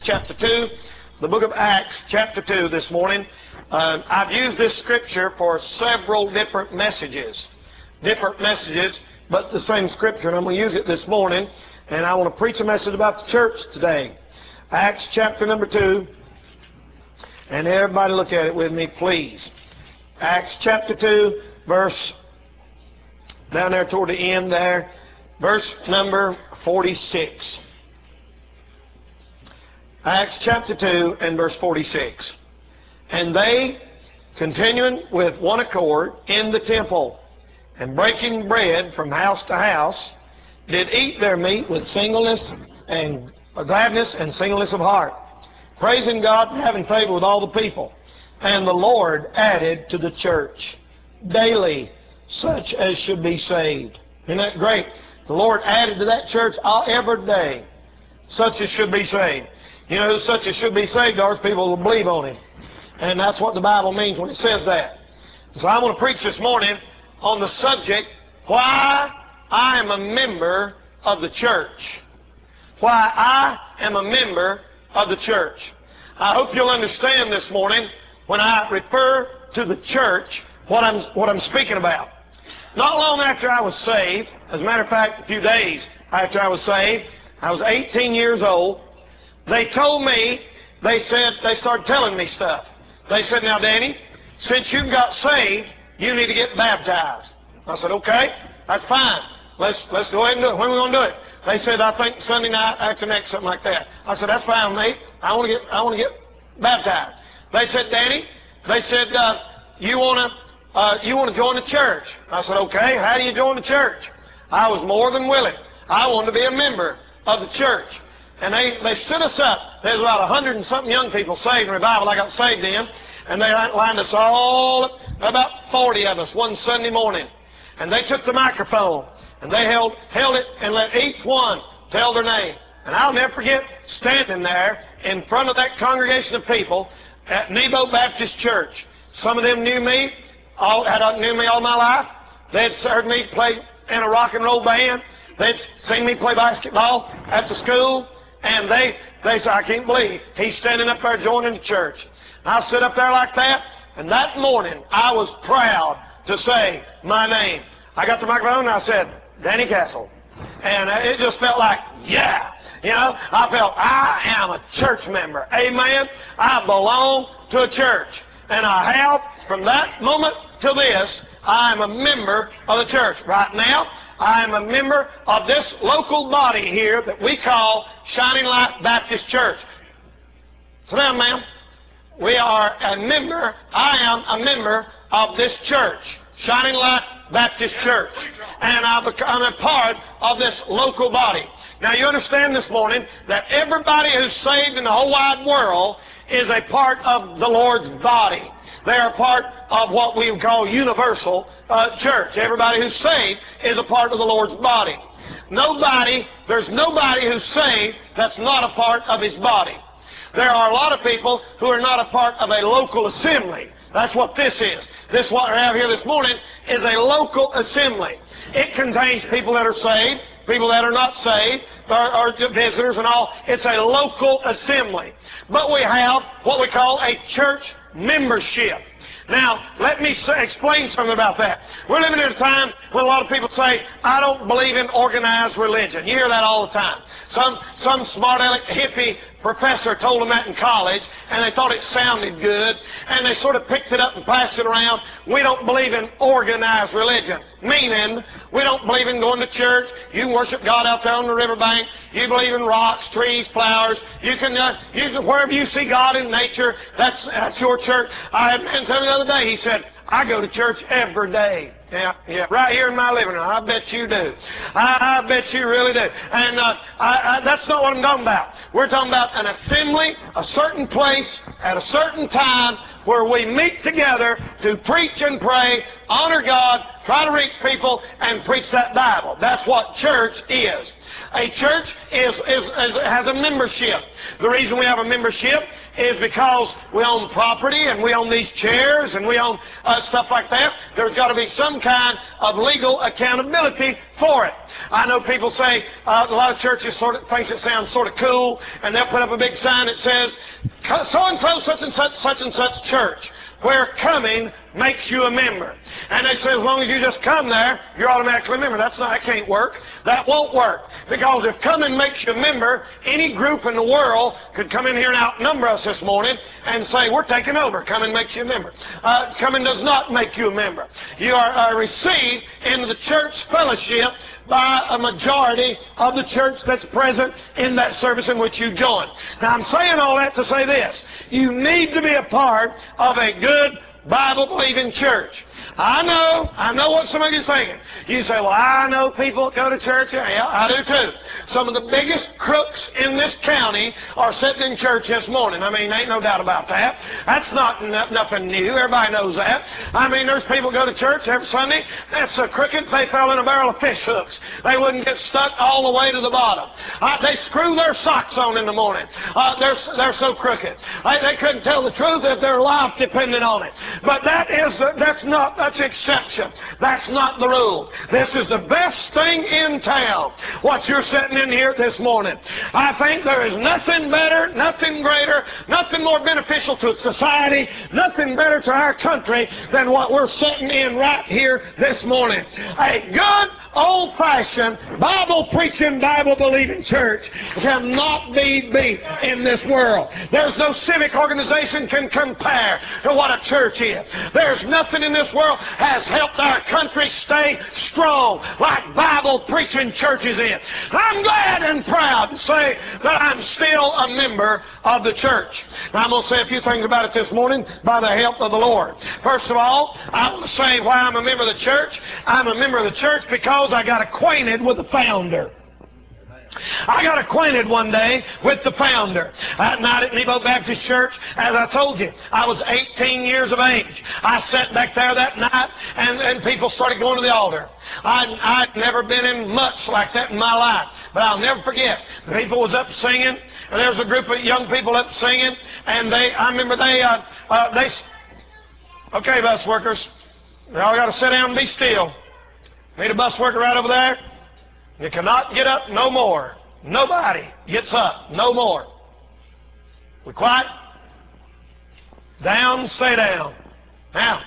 chapter 2, the book of Acts chapter 2 this morning. I've used this scripture for several different messages, but the same scripture, and I'm going to use it this morning, and I want to preach a message about the church today. Acts chapter number 2, and everybody look at it with me, please. Acts chapter 2, verse, down there toward the end there, verse number 46. Acts chapter 2 and verse 46. And they, continuing with one accord in the temple, and breaking bread from house to house, did eat their meat with singleness and gladness and singleness of heart, praising God and having favor with all the people. And the Lord added to the church daily such as should be saved. Isn't that great? The Lord added to that church every day such as should be saved. You know, such as should be saved are people who believe on Him. And that's what the Bible means when it says that. So I'm going to preach this morning on the subject, why I am a member of the church. Why I am a member of the church. I hope you'll understand this morning when I refer to the church what I'm speaking about. Not long after I was saved, as a matter of fact, a few days after I was saved, I was 18 years old, they told me, they started telling me stuff. They said, now Danny, since you got saved, you need to get baptized. I said, okay, that's fine. Let's go ahead and do it. When are we going to do it? They said, I think Sunday night after next, something like that. I said, that's fine with me. I want to get baptized. They said, Danny, they said, you want to join the church? I said, okay, how do you join the church? I was more than willing. I wanted to be a member of the church. And they stood us up. There's about 100 and something young people saved in revival I got saved in. And they lined us all, about 40 of us, one Sunday morning. And they took the microphone, and they held it and let each one tell their name. And I'll never forget standing there in front of that congregation of people at Nebo Baptist Church. Some of them knew me, knew me all my life. They'd heard me play in a rock and roll band. They'd seen me play basketball at the school. And they said, I can't believe he's standing up there joining the church. And I stood up there like that, and that morning I was proud to say my name. I got the microphone and I said, Danny Castle. And it just felt like, yeah. You know, I felt I am a church member. Amen. I belong to a church. And I have, from that moment till this, I am a member of the church. Right now, I am a member of this local body here that we call Shining Light Baptist Church. So now, ma'am, we are a member, I am a member of this church, Shining Light Baptist Church. And I'm a part of this local body. Now, you understand this morning that everybody who's saved in the whole wide world is a part of the Lord's body. They are part of what we call universal church. Everybody who's saved is a part of the Lord's body. There's nobody who's saved that's not a part of His body. There are a lot of people who are not a part of a local assembly. That's what this is. This, what we have here this morning, is a local assembly. It contains people that are saved, people that are not saved, or visitors and all. It's a local assembly. But we have what we call a church membership. Now, let me explain something about that. We're living in a time when a lot of people say, I don't believe in organized religion. You hear that all the time. Some smart aleck hippie professor told them that in college, and they thought it sounded good, and they sort of picked it up and passed it around. We don't believe in organized religion, meaning we don't believe in going to church. You can worship God out there on the riverbank. You believe in rocks, trees, flowers. You can wherever you see God in nature, that's your church. I had a man tell me the other day, he said, I go to church every day. Yeah, right here in my living room. I bet you do. I bet you really do. And that's not what I'm talking about. We're talking about an assembly, a certain place, at a certain time, where we meet together to preach and pray, honor God, Try to reach people and preach that Bible. That's what church is. A church has a membership. The reason we have a membership is because we own property and we own these chairs and we own stuff like that. There's got to be some kind of legal accountability for it. I know people say a lot of churches sort of thinks it sounds sort of cool, and they'll put up a big sign that says so-and-so, such and such church, where coming makes you a member. And they say as long as you just come there, you're automatically a member. That can't work. That won't work. Because if coming makes you a member, any group in the world could come in here and outnumber us this morning and say, we're taking over. Coming makes you a member. Coming does not make you a member. You are received into the church fellowship by a majority of the church that's present in that service in which you join. Now, I'm saying all that to say this. You need to be a part of a good Bible-believing church. I know what some of you are thinking. You say, well, I know people that go to church. Yeah, I do too. Some of the biggest crooks in this county are sitting in church this morning. I mean, ain't no doubt about that. That's not nothing new. Everybody knows that. I mean, there's people go to church every Sunday. That's so crooked they fell in a barrel of fish hooks. They wouldn't get stuck all the way to the bottom. They screw their socks on in the morning. They're so crooked. They couldn't tell the truth if their life depended on it. But that's the exception. That's not the rule. This is the best thing in town, what you're sitting in here this morning. I think there is nothing better, nothing greater, nothing more beneficial to society, nothing better to our country than what we're sitting in right here this morning. A good, old-fashioned, Bible-preaching, Bible-believing church cannot be beat in this world. There's no civic organization can compare to what a church is. There's nothing in this world has helped our country stay strong like Bible-preaching churches is. I'm glad and proud to say that I'm still a member of the church. Now, I'm going to say a few things about it this morning by the help of the Lord. First of all, I want to say why I'm a member of the church. I'm a member of the church because I got acquainted with the founder. I got acquainted one day with the founder. That night at Nebo Baptist Church, as I told you, I was 18 years of age. I sat back there that night, and people started going to the altar. I'd never been in much like that in my life, but I'll never forget. The people was up singing, and there was a group of young people up singing, and I remember okay, bus workers, y'all got to sit down and be still. Meet a bus worker right over there. You cannot get up no more. Nobody gets up no more. We quiet? Down, stay down. Now,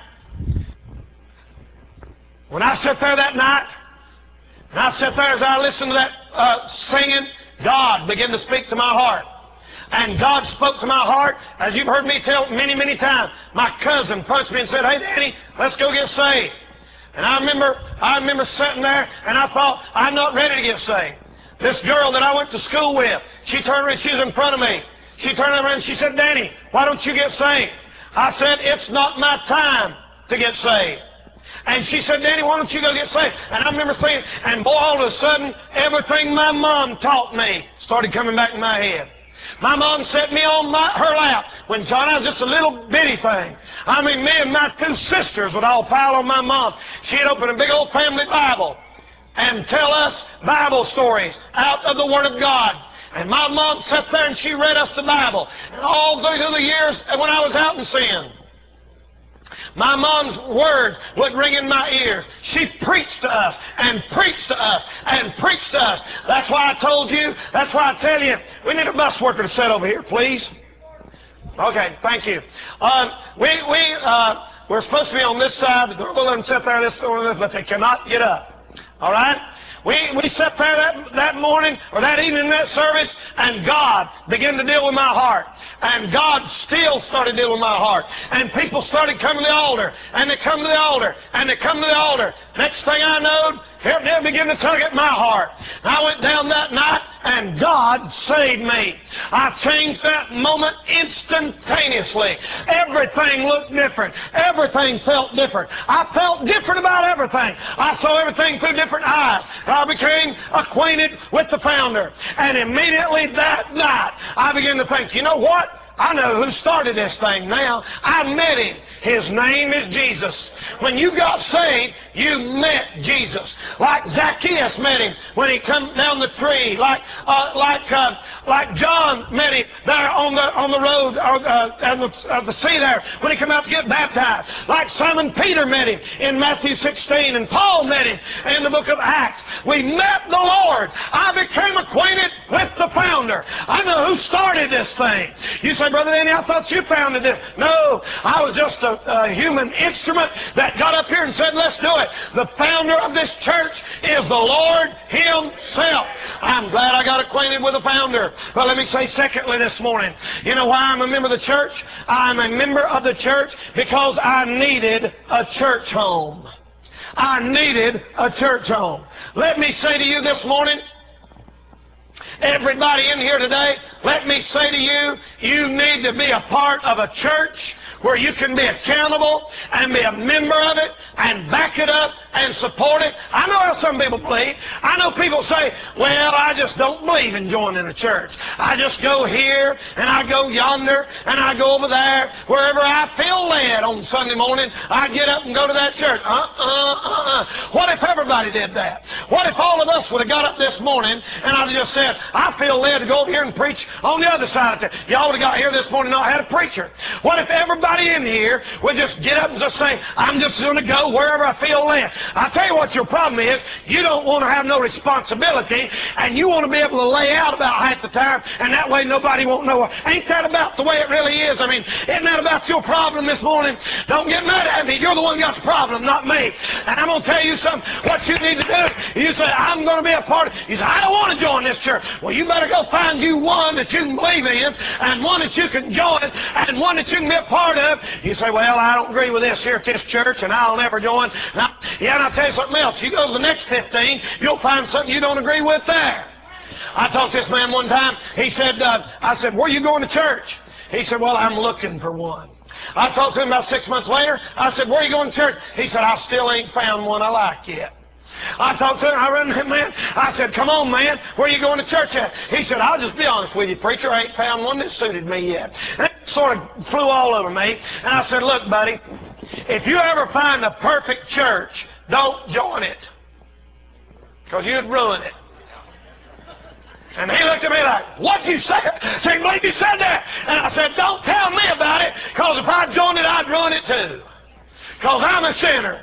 when I sat there that night, and I sat there as I listened to that singing, God began to speak to my heart. And God spoke to my heart, as you've heard me tell many, many times. My cousin punched me and said, hey, Danny, let's go get saved. And I remember sitting there, and I thought, I'm not ready to get saved. This girl that I went to school with, she turned around, she was in front of me. She turned around and she said, Danny, why don't you get saved? I said, it's not my time to get saved. And she said, Danny, why don't you go get saved? And I remember thinking, and boy, all of a sudden, everything my mom taught me started coming back in my head. My mom set me on her lap when John, I was just a little bitty thing. I mean, me and my two sisters would all pile on my mom. She'd open a big old family Bible and tell us Bible stories out of the Word of God. And my mom sat there and she read us the Bible. And all through the years when I was out in sin, my mom's word would ring in my ears. She preached to us and preached to us and preached to us. That's why I told you, that's why I tell you, we need a bus worker to sit over here, please. Okay, thank you. We're supposed to be on this side, but we'll let them sit there, but they cannot get up. All right? We sat there that morning or that evening in that service, and God began to deal with my heart. And God still started dealing with my heart. And people started coming to the altar, and they come to the altar, and they come to the altar. Next thing I know, they began to tug at my heart. I went down that night, and God saved me. I changed that moment instantaneously. Everything looked different. Everything felt different. I felt different about everything. I saw everything through different eyes. I became acquainted with the founder. And immediately that night, I began to think, you know what? I know who started this thing now. I met him. His name is Jesus. When you got saved, you met Jesus. Like Zacchaeus met him when he come down the tree. Like John met him there on the road or the sea there when he came out to get baptized. Like Simon Peter met him in Matthew 16, and Paul met him in the book of Acts. We met the Lord. I became acquainted with the founder. I know who started this thing. You say, Brother Danny, I thought you founded this. No, I was just a human instrument that got up here and said, let's do it. The founder of this church is the Lord Himself. I'm glad I got acquainted with the founder. But let me say secondly this morning, you know why I'm a member of the church? I'm a member of the church because I needed a church home. I needed a church home. Let me say to you this morning, everybody in here today, let me say to you, you need to be a part of a church where you can be accountable and be a member of it and back it up and support it. I know how some people believe. I know people say, well, I just don't believe in joining a church. I just go here and I go yonder and I go over there. Wherever I feel led on Sunday morning, I get up and go to that church. What if everybody did that? What if all of us would have got up this morning and I'd just said, I feel led to go over here and preach on the other side of it. Y'all would have got here this morning and not had a preacher. What if everybody in here would just get up and just say, I'm just going to go wherever I feel led. I'll tell you what your problem is. You don't want to have no responsibility, and you want to be able to lay out about half the time, and that way nobody won't know. Ain't that about the way it really is? I mean, isn't that about your problem this morning? Don't get mad at me. You're the one who got the problem, not me. And I'm going to tell you something. What you need to do, you say, I'm going to be a part of it. You say, I don't want to join this church. Well, you better go find you one that you can believe in, and one that you can join, and one that you can be a part of. You say, well, I don't agree with this here at this church, and I'll never join. Now, and I'll tell you something else. You go to the next 15, you'll find something you don't agree with there. I talked to this man one time. He said, I said, where are you going to church? He said, well, I'm looking for one. I talked to him about 6 months later. I said, where are you going to church? He said, I still ain't found one I like yet. I talked to him, I ran to him, man. I said, come on, man, where are you going to church at? He said, I'll just be honest with you, preacher, I ain't found one that suited me yet. And it sort of flew all over me. And I said, look, buddy, if you ever find a perfect church, don't join it, because you'd ruin it. And he looked at me like, what'd you say? I can't believe you said that. And I said, don't tell me about it, because if I joined it, I'd ruin it too. Because I'm a sinner.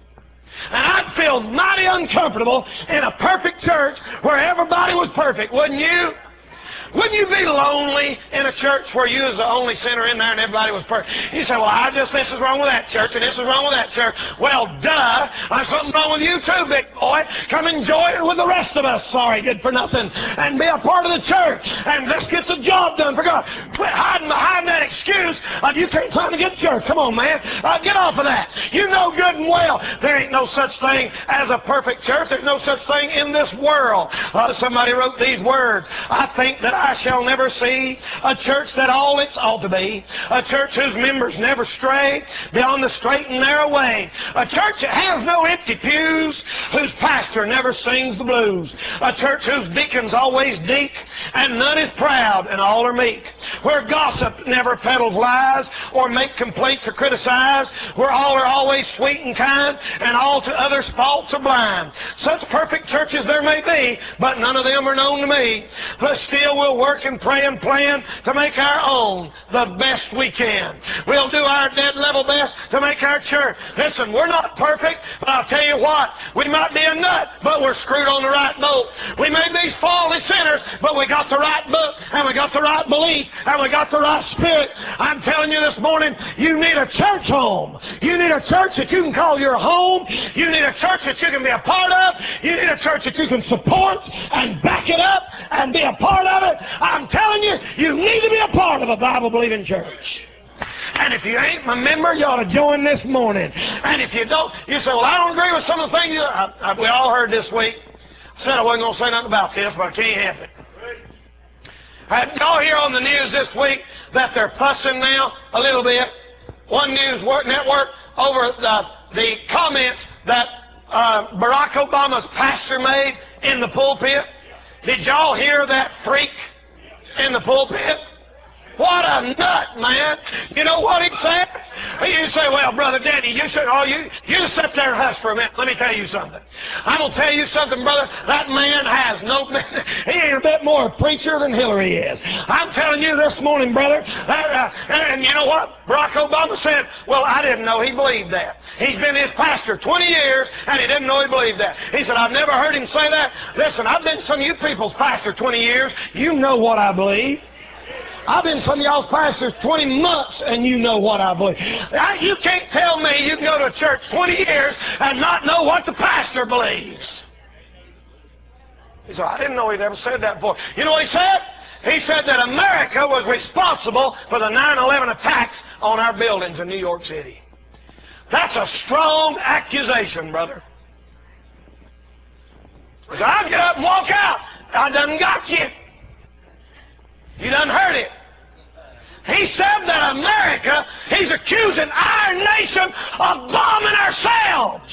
And I'd feel mighty uncomfortable in a perfect church where everybody was perfect, wouldn't you? Wouldn't you be lonely in a church where you was the only sinner in there and everybody was perfect? You say, well, this is wrong with that church and this is wrong with that church. Well, duh, there's something wrong with you too, big boy. Come enjoy it with the rest of us, sorry, good for nothing, and be a part of the church, and let's get the job done for God. Quit hiding behind that excuse of you can't find a good church. Come on, man. Get off of that. You know good and well there ain't no such thing as a perfect church. There's no such thing in this world. Somebody wrote these words, I think that I shall never see a church that all it ought to be, a church whose members never stray beyond the straight and narrow way, a church that has no empty pews, whose pastor never sings the blues, a church whose deacons always deek and none is proud and all are meek, where gossip never peddles lies or make complaints or criticize, where all are always sweet and kind and all to others' faults are blind. Such perfect churches there may be, but none of them are known to me. But still we'll work and pray and plan to make our own the best we can. We'll do our dead level best to make our church. Listen, we're not perfect, but I'll tell you what, we might be a nut, but we're screwed on the right boat. We may be fallen sinners, but we got the right book, and we got the right belief, and we got the right spirit. I'm telling you this morning, you need a church home. You need a church that you can call your home. You need a church that you can be a part of. You need a church that you can support and back it up and be a part of it. I'm telling you, you need to be a part of a Bible-believing church. And if you ain't a member, you ought to join this morning. And if you don't, you say, well, I don't agree with some of the things we all heard this week. I said I wasn't going to say nothing about this, but I can't help it. Did y'all hear on the news this week that they're fussing now a little bit? One news network over the comments that Barack Obama's pastor made in the pulpit. Did y'all hear that freak in the pulpit? What a nut, man. You know what he said? You say, well, Brother Danny, you should, you sit there and hush for a minute. Let me tell you something. I'm going to tell you something, brother. That man has no, he ain't a bit more a preacher than Hillary is. I'm telling you this morning, brother, and you know what? Barack Obama said, well, I didn't know he believed that. He's been his pastor 20 years, and he didn't know he believed that. He said, I've never heard him say that. Listen, I've been some of you people's pastor 20 years. You know what I believe. I've been some of y'all's pastors 20 months, and you know what I believe. You can't tell me you can go to a church 20 years and not know what the pastor believes. He said, I didn't know he'd ever said that before. You know what he said? He said that America was responsible for the 9/11 attacks on our buildings in New York City. That's a strong accusation, brother. He said, I'll get up and walk out. I done got you. You done heard it. He said that America, he's accusing our nation of bombing ourselves.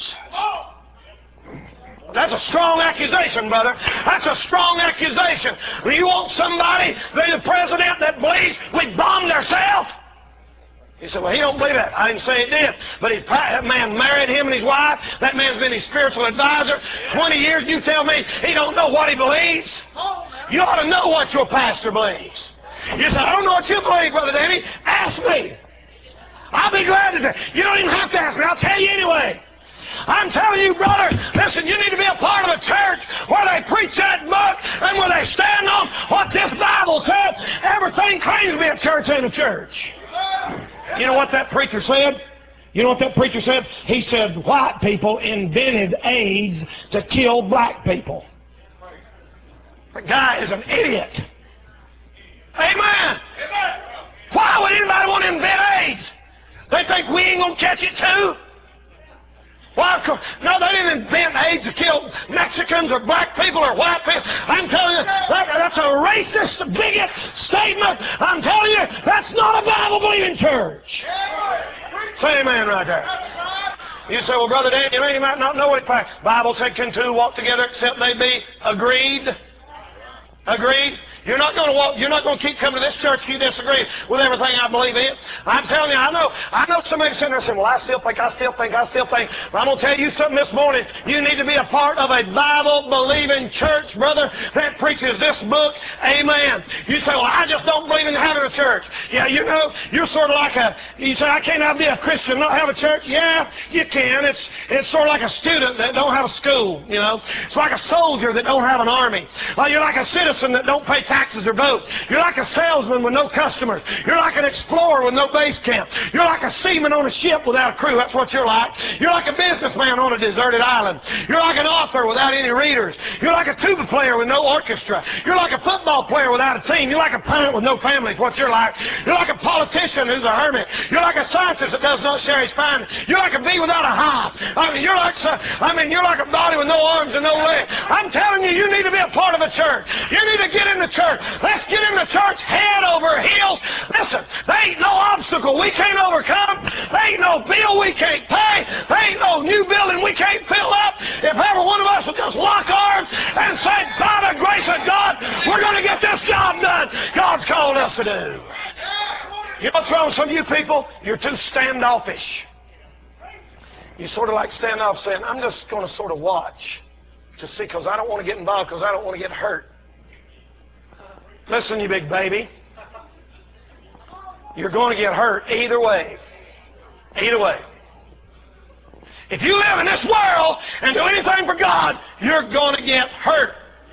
That's a strong accusation, brother. That's a strong accusation. You want somebody, the president, that believes we bombed ourselves? He said, well, he don't believe that. I didn't say he did. But that man married him and his wife. That man's been his spiritual advisor 20 years. You tell me he don't know what he believes? You ought to know what your pastor believes. You say, I don't know what you believe, Brother Danny. Ask me. I'll be glad to. You don't even have to ask me. I'll tell you anyway. I'm telling you, brother, listen, you need to be a part of a church where they preach that book and where they stand on what this Bible says. Everything claims to be a church ain't a church. You know what that preacher said? You know what that preacher said? He said, white people invented AIDS to kill black people. The guy is an idiot. Amen. Why would anybody want to invent AIDS? They think we ain't going to catch it too? Why? No, they didn't invent AIDS to kill Mexicans or black people or white people. I'm telling you, that's a racist, bigot statement. I'm telling you, that's not a Bible-believing church. Say amen right there. You say, well, Brother Daniel, you might not know what the Bible said, can two walk together except they be agreed? Agreed? You're not going to walk. You're not going to keep coming to this church if you disagree with everything I believe in. I'm telling you, I know somebody sitting there saying, well, I still think. But I'm going to tell you something this morning. You need to be a part of a Bible-believing church, brother, that preaches this book. Amen. You say, well, I just don't believe in having a church. Yeah, you know, you're sort of like you say, I can't be a Christian and not have a church. Yeah, you can. It's sort of like a student that don't have a school, you know. It's like a soldier that don't have an army. You're like a citizen that don't pay taxes or vote. You're like a salesman with no customers. You're like an explorer with no base camp. You're like a seaman on a ship without a crew. That's what you're like. You're like a businessman on a deserted island. You're like an author without any readers. You're like a tuba player with no orchestra. You're like a football player without a team. You're like a parent with no family. It's what you're like. You're like a politician who's a hermit. You're like a scientist that does not share his findings. You're like a bee without a hive. You're like a body with no arms and no legs. I'm telling you, you need to be a part of a church. You need to get in the church. Let's get in the church head over heels. Listen, there ain't no obstacle we can't overcome. There ain't no bill we can't pay. There ain't no new building we can't fill up. If every one of us will just lock arms and say, by the grace of God, we're going to get this job done God's called us to do. You know what's wrong with some of you people? You're too standoffish. You sort of like standoff saying, I'm just going to sort of watch to see because I don't want to get involved because I don't want to get hurt. Listen, you big baby. You're going to get hurt either way. Either way. If you live in this world and do anything for God, you're going to get hurt.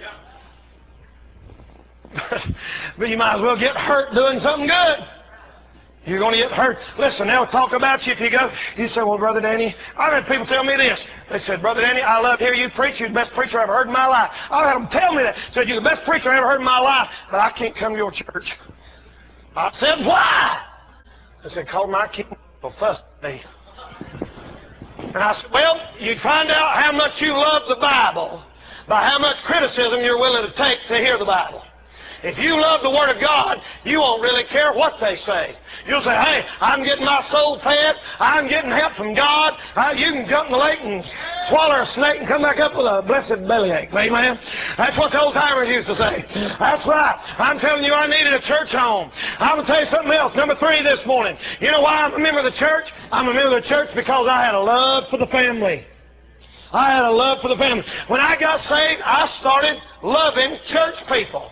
But you might as well get hurt doing something good. You're going to get hurt. Listen, they'll talk about you if you go. You say, well, Brother Danny, I've had people tell me this. They said, Brother Danny, I love to hear you preach. You're the best preacher I've ever heard in my life. I've had them tell me that. Said, you're the best preacher I ever heard in my life, but I can't come to your church. I said, why? They said, call my king will fuss at me. And I said, well, you find out how much you love the Bible by how much criticism you're willing to take to hear the Bible. If you love the Word of God, you won't really care what they say. You'll say, hey, I'm getting my soul fed. I'm getting help from God. You can jump in the lake and swallow a snake and come back up with a blessed bellyache. Amen? That's what the old timers used to say. That's right. I'm telling you, I needed a church home. I'm going to tell you something else. Number 3 this morning. You know why I'm a member of the church? I'm a member of the church because I had a love for the family. I had a love for the family. When I got saved, I started loving church people.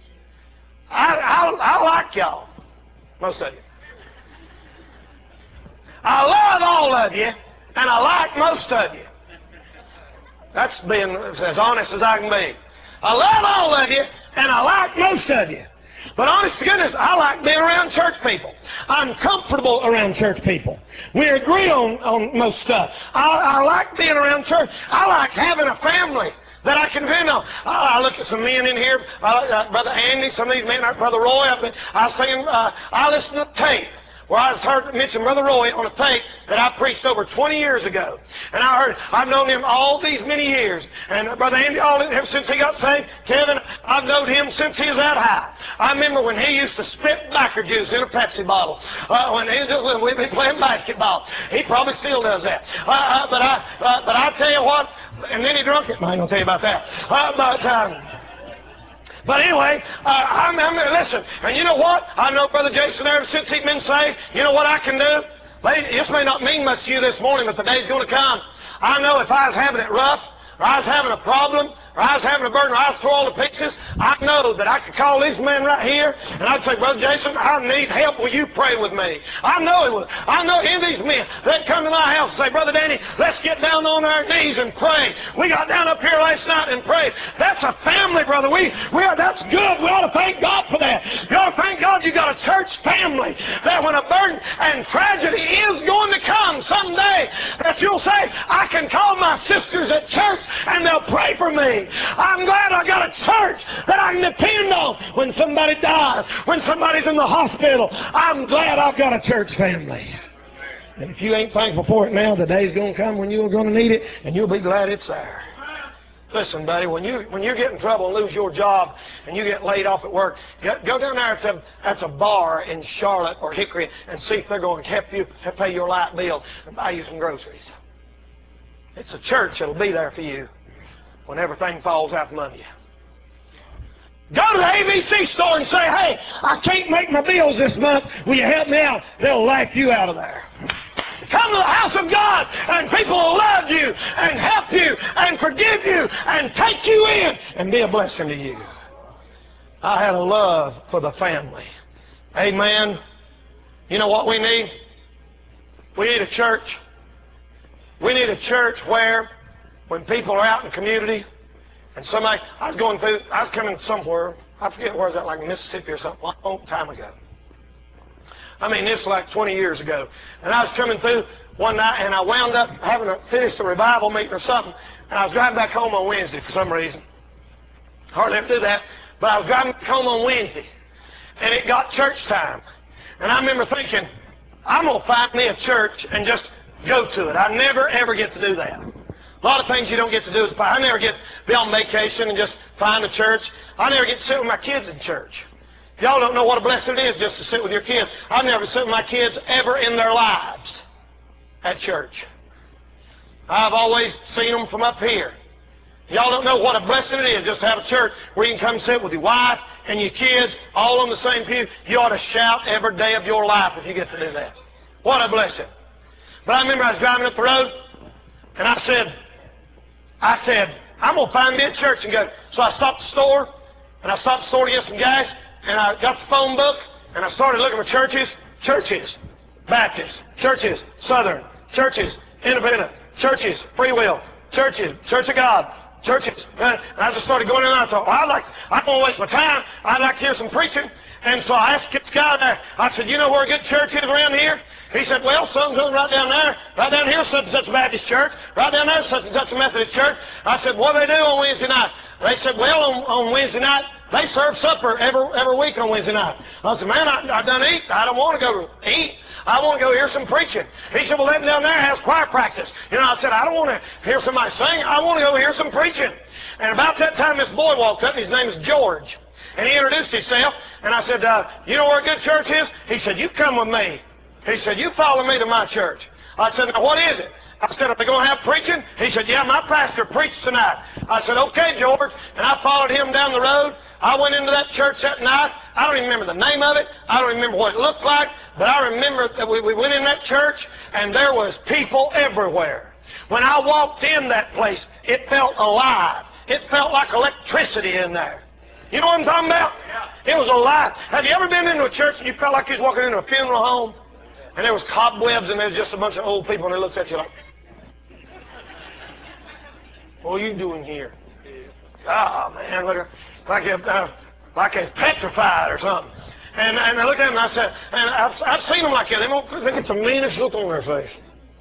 I like y'all. Most of you. I love all of you, and I like most of you. That's being as honest as I can be. I love all of you, and I like most of you. But honest to goodness, I like being around church people. I'm comfortable around church people. We agree on most stuff. I like being around church. I like having a family that I can depend on. I look at some men in here, Brother Andy, some of these men, Brother Roy. I listen to tape where I heard mention Brother Roy on a tape that I preached over 20 years ago. And I've known him all these many years. And Brother Andy, since he got saved, Kevin, I've known him since he was that high. I remember when he used to spit backer juice in a Pepsi bottle. When we'd be playing basketball. He probably still does that. But I tell you what, and then he drunk it. I ain't going to tell you about that. But anyway, listen, and you know what? I know Brother Jason ever since he's been saved, you know what I can do? This may not mean much to you this morning, but the day's going to come. I know if I was having it rough, or I was having a problem, or I was having a burden, or I was through all the pieces, I know that I could call this man right here, and I'd say, Brother Jason, I need help. Will you pray with me? I know he would. I know any of these men, they'd come to my house and say, Brother Danny, let's get down on our knees and pray. We got down up here last night and prayed. That's a family, brother. That's good. We ought to thank God for that. You ought to thank God you got a church family that when a burden and tragedy is going to come someday, that you'll say, I can call my sisters at church and they'll pray for me. I'm glad I got a church that I can depend on when somebody dies, when somebody's in the hospital. I'm glad I've got a church family. And if you ain't thankful for it now, the day's going to come when you're going to need it, and you'll be glad it's there. Listen, buddy, when you get in trouble and lose your job and you get laid off at work, go down there at a bar in Charlotte or Hickory and see if they're going to help you to pay your light bill and buy you some groceries. It's a church that'll be there for you when everything falls out from under you. Go to the ABC store and say, hey, I can't make my bills this month. Will you help me out? They'll laugh you out of there. Come to the house of God and people will love you and help you and forgive you and take you in and be a blessing to you. I had a love for the family. Amen. You know what we need? We need a church. We need a church where when people are out in the community and somebody, I was coming somewhere, I forget where it was at, like Mississippi or something, a long time ago. I mean, this was like 20 years ago. And I was coming through one night, and I wound up having to finish a revival meeting or something, and I was driving back home on Wednesday for some reason. Hardly ever do that, but I was driving back home on Wednesday, and it got church time. And I remember thinking, I'm going to find me a church and just go to it. I never, ever get to do that. A lot of things you don't get to do is I never get to be on vacation and just find a church. I never get to sit with my kids in church. Y'all don't know what a blessing it is just to sit with your kids. I've never sit with my kids ever in their lives at church. I've always seen them from up here. Y'all don't know what a blessing it is just to have a church where you can come sit with your wife and your kids all on the same pew. You ought to shout every day of your life if you get to do that. What a blessing. But I remember I was driving up the road, and I said, I'm going to find me a church and go. So I stopped the store to get some gas, and I got the phone book, and I started looking for churches, Baptist, churches, Southern, churches, Independent, churches, Free Will, churches, Church of God, churches. And I just started going in and I thought, I don't want to waste my time. I'd like to hear some preaching. And so I asked this guy there, I said, you know where a good church is around here? He said, well, something's right down there. Right down here, such and such a Baptist church. Right down there, such and such a Methodist church. I said, what do they do on Wednesday night? They said, well, on Wednesday night, they serve supper every week on Wednesday night. I said, man, I done eat. I don't want to go eat. I want to go hear some preaching. He said, well, let them down there has choir practice. You know, I said, I don't want to hear somebody sing. I want to go hear some preaching. And about that time, this boy walked up, and his name is George. And he introduced himself, and I said, you know where a good church is? He said, you come with me. He said, you follow me to my church. I said, now what is it? I said, are they going to have preaching? He said, yeah, my pastor preached tonight. I said, okay, George. And I followed him down the road. I went into that church that night. I don't even remember the name of it. I don't remember what it looked like. But I remember that we went in that church, and there was people everywhere. When I walked in that place, it felt alive. It felt like electricity in there. You know what I'm talking about? It was alive. Have you ever been into a church and you felt like you was walking into a funeral home? And there was cobwebs and there was just a bunch of old people, and they looked at you like, what are you doing here? Oh, man, look, like it's petrified or something. And I looked at them and I said, and I've seen them like that. They get the meanest look on their face.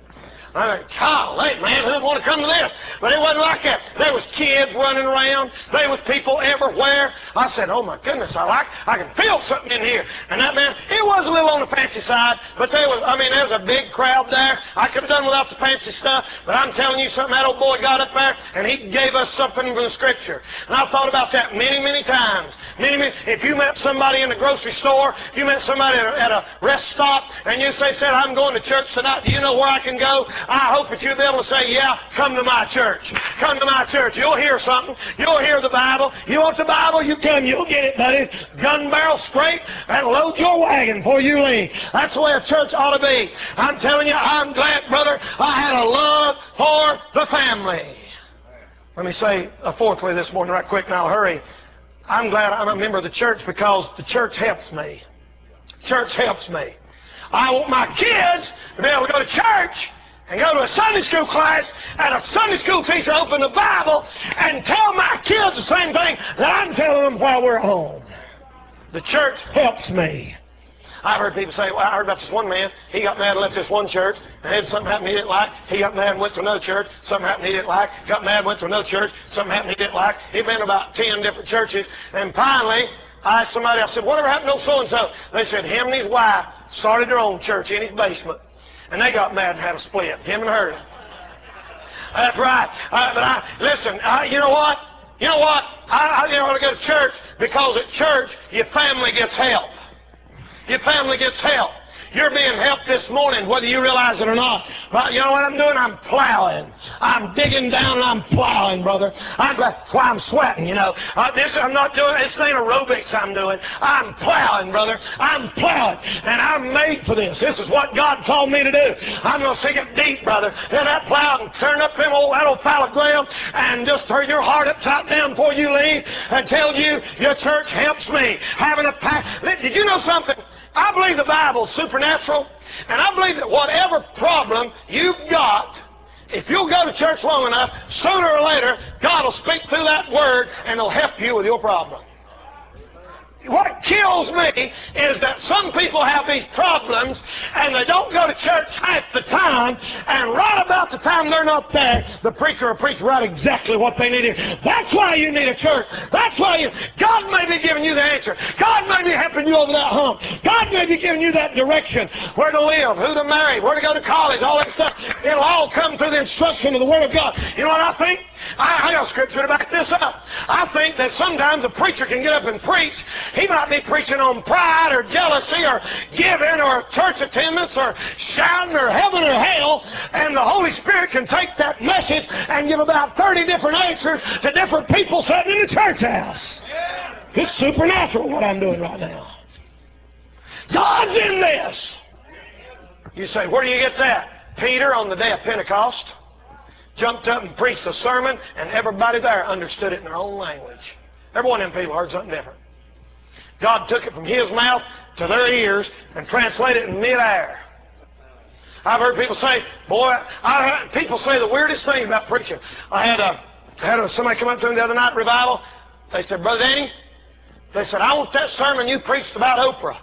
I thought, golly, man, who'd want to come to this? But it wasn't like that. There was kids running around. There was people everywhere. I said, oh, my goodness, I can feel something in here. And that, man, it was a little on the fancy side, but there was a big crowd there. I could have done without the fancy stuff, but I'm telling you something, that old boy got up there, and he gave us something from the Scripture. And I thought about that many, many times. If you met somebody in the grocery store, if you met somebody at a rest stop, and you said, I'm going to church tonight, do you know where I can go? I hope that you'll be able to say, yeah, come to my church. Come to my church. You'll hear something. You'll hear the Bible. You want the Bible? You come. You'll get it, buddy. Gun barrel straight and load your wagon before you leave. That's the way a church ought to be. I'm telling you, I'm glad, brother, I had a love for the family. Let me say a fourth way this morning right quick, and I'll hurry. I'm glad I'm a member of the church because the church helps me. Church helps me. I want my kids to be able to go to church and go to a Sunday school class, and a Sunday school teacher open the Bible and tell my kids the same thing that I'm telling them while we're home. The church helps me. I've heard people say, well, I heard about this one man. He got mad and left this one church, and had something happen he didn't like. He got mad and went to another church. Something happened he didn't like. Got mad and went to another church. Something happened he didn't like. He'd been to about 10 different churches, and finally, I asked somebody, I said, whatever happened to so-and-so? They said, him and his wife started their own church in his basement. And they got mad and had a split, him and her. That's right. Listen, you know what? You know what? I want to go to church because at church, your family gets help. Your family gets help. You're being helped this morning, whether you realize it or not. But you know what I'm doing? I'm plowing. I'm digging down and I'm plowing, brother. That's why I'm sweating, you know. I'm not doing, this ain't aerobics I'm doing. I'm plowing, brother. I'm plowing. And I'm made for this. This is what God called me to do. I'm going to sink it deep, brother. In that plow and turn up that old fallow ground and just turn your heart upside down before you leave and tell you your church helps me. Did you know something? I believe the Bible's supernatural, and I believe that whatever problem you've got, if you'll go to church long enough, sooner or later, God will speak through that word, and He'll help you with your problem. What kills me is that some people have these problems and they don't go to church half the time, and right about the time they're not there, the preacher will preach right exactly what they need to hear. That's why you need a church. That's why God may be giving you the answer. God may be helping you over that hump. God may be giving you that direction, where to live, who to marry, where to go to college, all that stuff. It'll all come through the instruction of the Word of God. You know what I think? I got scripture to back this up. I think that sometimes a preacher can get up and preach. He might be preaching on pride or jealousy or giving or church attendance or shouting or heaven or hell, and the Holy Spirit can take that message and give about 30 different answers to different people sitting in the church house. It's supernatural what I'm doing right now. God's in this. You say, where do you get that? Peter, on the day of Pentecost, jumped up and preached a sermon, and everybody there understood it in their own language. Every one of them people heard something different. God took it from His mouth to their ears and translated it in midair. I've heard people say, people say the weirdest thing about preaching. I had somebody come up to me the other night at revival. They said, Brother Danny, they said, I want that sermon you preached about Oprah.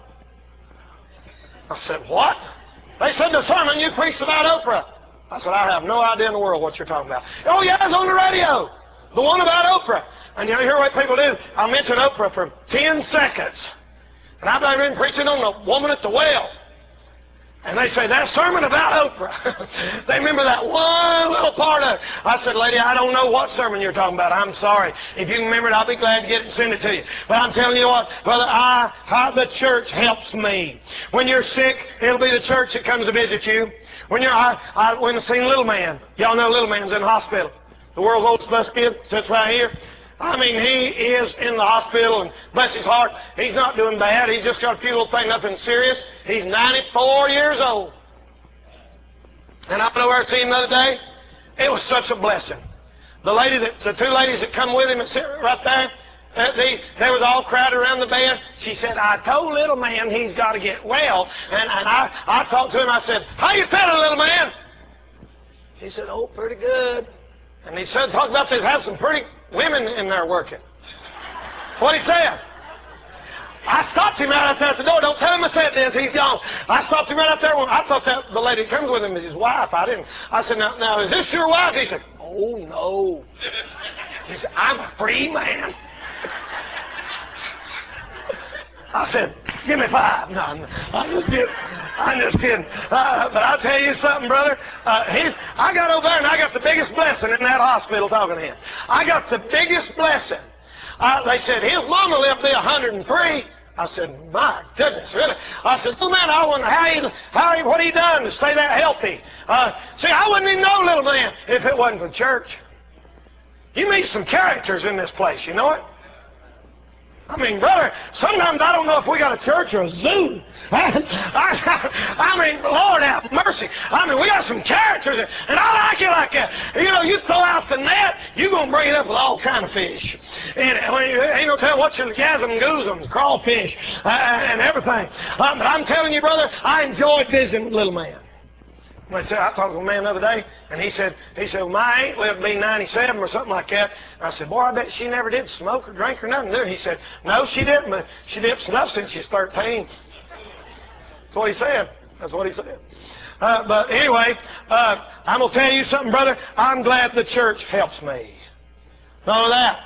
I said, what? They said, the sermon you preached about Oprah. I said, I have no idea in the world what you're talking about. Oh, yeah, it was on the radio. The one about Oprah. And you hear what people do? I'll mention Oprah for 10 seconds. And I've been preaching on the woman at the well. And they say, that sermon about Oprah. They remember that one little part of it. I said, lady, I don't know what sermon you're talking about. I'm sorry. If you can remember it, I'll be glad to get it and send it to you. But I'm telling you what, brother, the church helps me. When you're sick, it'll be the church that comes to visit you. When I went and seen Little Man. Y'all know Little Man's in the hospital. The world's oldest bus kid sits right here. I mean, he is in the hospital, and bless his heart, he's not doing bad. He's just got a few little things, nothing serious. He's 94 years old. And I know where I seen him the other day. It was such a blessing. The two ladies that come with him and sit right there, they was all crowded around the bed. She said, I told Little Man he's got to get well. And I talked to him. I said, how you feeling, Little Man? He said, oh, pretty good. And he said, talk about they have some pretty women in there working. What he said? I stopped him right out there at the door. Don't tell him I said this. He's gone. I stopped him right out there. I thought that the lady that comes with him is his wife. I said, now, is this your wife? He said, oh, no. He said, I'm a free man. I said, give me 5. No, I'm just kidding. But I'll tell you something, brother. I got over there and I got the biggest blessing in that hospital talking to him. I got the biggest blessing. They said, his mama lived to be 103. I said, my goodness, really? I said, little man, I wonder what he done to stay that healthy. See, I wouldn't even know Little Man if it wasn't for church. You meet some characters in this place, you know it? I mean, brother, sometimes I don't know if we got a church or a zoo. I mean, Lord have mercy. I mean, we got some characters, and I like it like that. You know, you throw out the net, you're going to bring it up with all kind of fish. And ain't no telling what you'll gasm and goosem, crawfish, and everything. But I'm telling you, brother, I enjoyed visiting with Little Man. I talked to a man the other day, and he said, well, my aunt lived to be 97 or something like that. And I said, boy, I bet she never did smoke or drink or nothing, did he? He said, no, she didn't, but she did snuff since she was 13. That's what he said. That's what he said. But anyway, I'm going to tell you something, brother. I'm glad the church helps me. Not only that,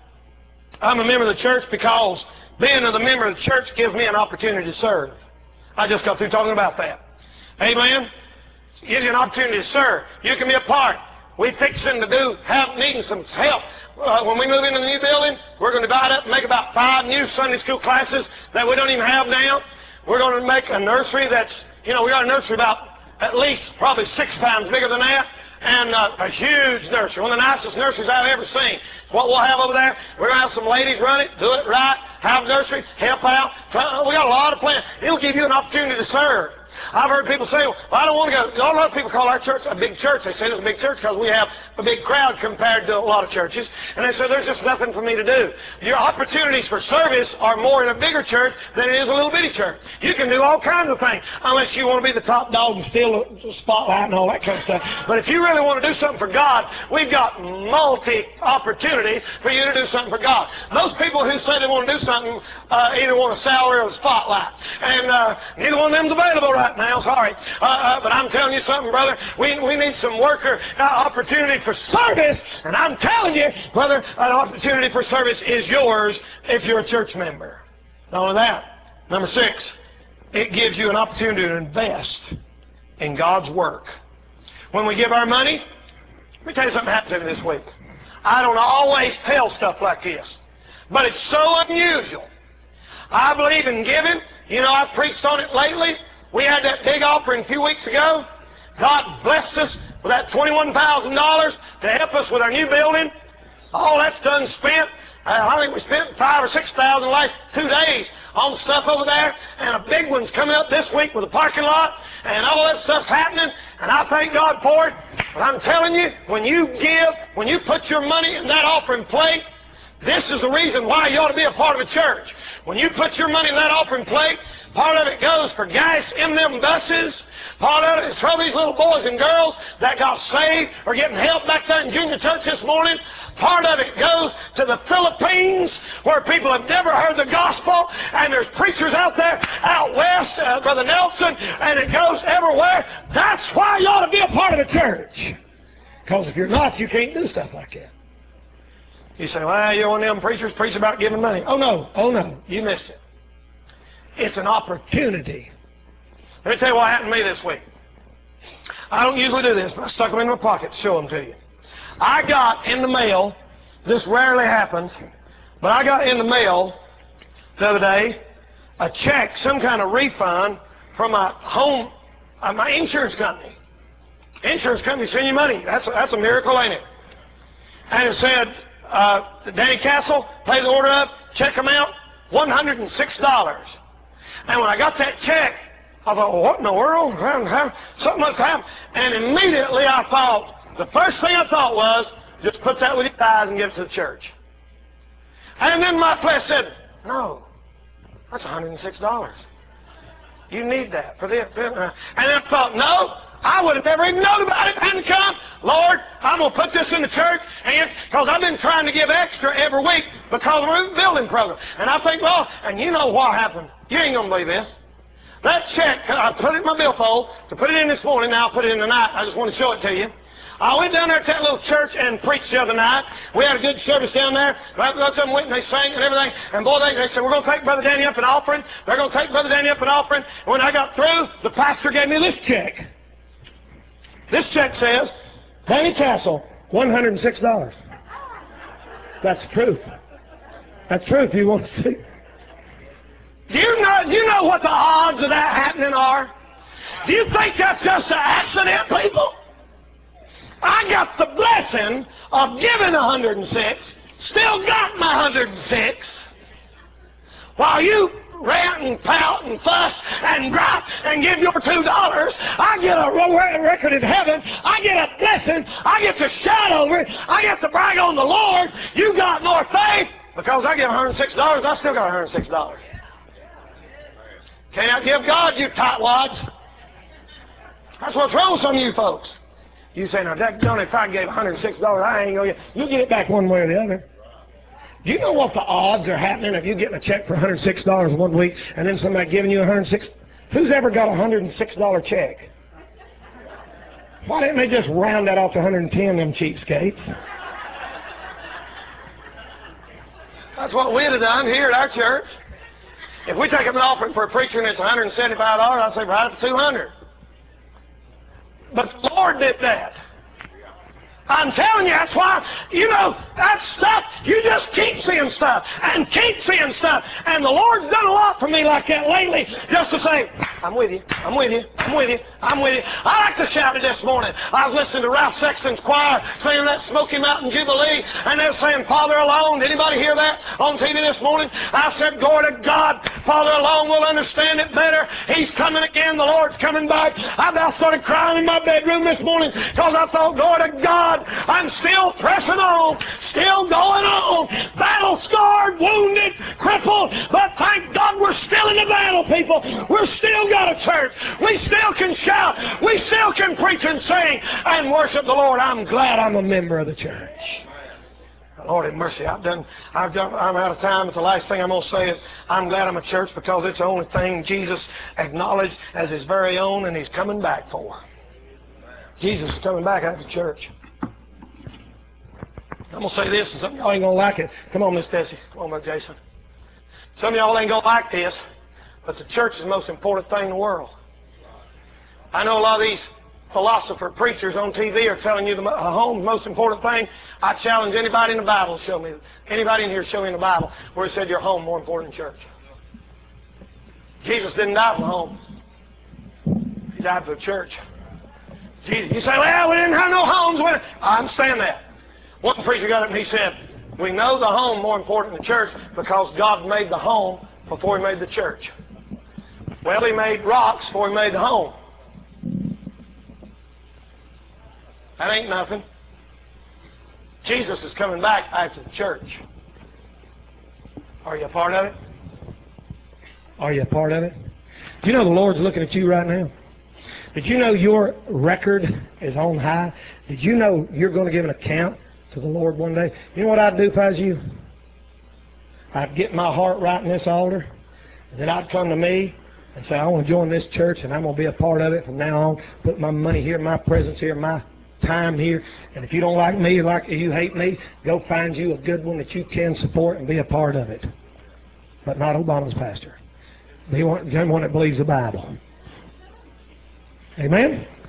I'm a member of the church because being a member of the church gives me an opportunity to serve. I just got through talking about that. Amen? Gives you an opportunity to serve. You can be a part. We fixing to needing some help. When we move into the new building, we're going to divide up and make about 5 new Sunday school classes that we don't even have now. We're going to make a nursery that's, we got a nursery about at least probably 6 times bigger than that. And a huge nursery, one of the nicest nurseries I've ever seen. What we'll have over there, we're going to have some ladies run it, do it right, have nursery, help out. We got a lot of plans. It'll give you an opportunity to serve. I've heard people say, well, I don't want to go. A lot of people call our church a big church. They say it's a big church because we have a big crowd compared to a lot of churches. And they say, there's just nothing for me to do. Your opportunities for service are more in a bigger church than it is a little bitty church. You can do all kinds of things, unless you want to be the top dog and steal the spotlight and all that kind of stuff. But if you really want to do something for God, we've got multi-opportunity for you to do something for God. Those people who say they want to do something either want a salary or a spotlight. And neither one of them's available right now, sorry. But I'm telling you something, brother. We need some worker opportunity for service. And I'm telling you, brother, an opportunity for service is yours if you're a church member. Not only that, number 6, it gives you an opportunity to invest in God's work. When we give our money, let me tell you something happened to me this week. I don't always tell stuff like this, but it's so unusual. I believe in giving. I've preached on it lately. We had that big offering a few weeks ago. God blessed us with that $21,000 to help us with our new building. All that's done spent. I think we spent $5,000 or $6,000 the last 2 days on stuff over there. And a big one's coming up this week with a parking lot. And all that stuff's happening. And I thank God for it. But I'm telling you, when you give, when you put your money in that offering plate, this is the reason why you ought to be a part of a church. When you put your money in that offering plate, part of it goes for gas in them buses. Part of it is for these little boys and girls that got saved or getting help back there in junior church this morning. Part of it goes to the Philippines where people have never heard the gospel, and there's preachers out there out west, Brother Nelson, and it goes everywhere. That's why you ought to be a part of a church. Because if you're not, you can't do stuff like that. You say, well, you're one of them preachers preach about giving money. Oh no, you missed it. It's an opportunity Let me tell you what happened to me this week. I don't usually do this, but I stuck them in my pocket to show them to you. I got in the mail, this rarely happens, but I got in the mail the other day a check, some kind of refund from my home, my insurance company. Insurance company send you money. That's a miracle, ain't it? And it said, Danny Castle, pay the order up, check amount, $106. And when I got that check, I thought, well, what in the world? Something must happen. And immediately I thought, the first thing I thought was, just put that with your tithes and give it to the church. And then my flesh said, no, that's $106. You need that for this. And I thought, no, I would have never even known about it. Hadn't come. Lord, I'm going to put this in the church, and because I've been trying to give extra every week because of the building program. And I think, well, and you know what happened. You ain't going to believe this. That check, I put it in my billfold to put it in this morning. Now I'll put it in tonight. I just want to show it to you. I went down there to that little church and preached the other night. We had a good service down there. Both of them went and they sang and everything. And boy, they said, we're going to take Brother Danny up an offering. They're going to take Brother Danny up an offering. And when I got through, the pastor gave me this check. This check says, Danny Castle, $106. That's proof. That's proof you want to see. Do you know what the odds of that happening are? Do you think that's just an accident, people? I got the blessing of giving 106, still got my 106, while you rant and pout and fuss and gripe and give your $2. I get a record in heaven. I get a blessing. I get to shout over it. I get to brag on the Lord. You got more faith. Because I give $106, I still got $106. Can't outgive God, you tightwads. That's what's wrong with some of you folks. You say, now, Jack Johnny, if I gave $106, I ain't going to get. You get it back one way or the other. Do you know what the odds are happening if you getting a check for $106 one week and then somebody giving you $106? Who's ever got a $106 check? Why didn't they just round that off to 110, them cheapskates? That's what we'd have done here at our church. If we take up an offering for a preacher and it's $175, I'd say right up to $200. But the Lord did that. I'm telling you, that's why, that stuff, you just keep seeing stuff and keep seeing stuff. And the Lord's done a lot for me like that lately, just to say, I'm with you, I'm with you, I'm with you, I'm with you. I like to shout it this morning. I was listening to Ralph Sexton's choir singing that Smoky Mountain Jubilee, and they're saying, Father alone. Did anybody hear that on TV this morning? I said, glory to God, Father alone will understand it better. He's coming again, the Lord's coming back. I about started crying in my bedroom this morning because I thought, glory to God, I'm still pressing on, still going on, battle-scarred, wounded, crippled, but thank God we're still in the battle, people. We're still got a church. We still can shout. We still can preach and sing and worship the Lord. I'm glad I'm a member of the church. Lord have mercy. I'm out of time, but the last thing I'm going to say is I'm glad I'm a church because it's the only thing Jesus acknowledged as His very own and He's coming back for. Jesus is coming back out of the church. I'm going to say this, and some of y'all ain't going to like it. Come on, Miss Tessie. Come on, Brother Jason. Some of y'all ain't going to like this, but the church is the most important thing in the world. I know a lot of these philosopher preachers on TV are telling you the home's the most important thing. I challenge anybody in the Bible to show me, anybody in here show me in the Bible where it said your home more important than church. Jesus didn't die for the home. He died for the church. Jesus, you say, well, we didn't have no homes. I understand that. One preacher got up and he said, we know the home more important than the church because God made the home before He made the church. Well, He made rocks before He made the home. That ain't nothing. Jesus is coming back after the church. Are you a part of it? Are you a part of it? Do you know the Lord's looking at you right now? Did you know your record is on high? Did you know you're going to give an account to the Lord one day? You know what I'd do if I was you? I'd get my heart right in this altar, and then I'd come to me and say, I want to join this church, and I'm going to be a part of it from now on. Put my money here, my presence here, my time here. And if you don't like me, like you hate me, go find you a good one that you can support and be a part of it. But not Obama's pastor. Be one that believes the Bible. Amen?